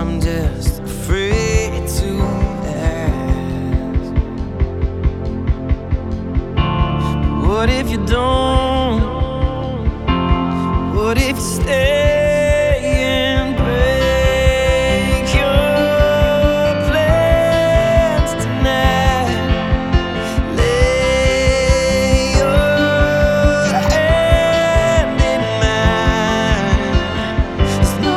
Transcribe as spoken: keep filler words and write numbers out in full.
I'm just afraid to ask. What if you don't? What if you stay?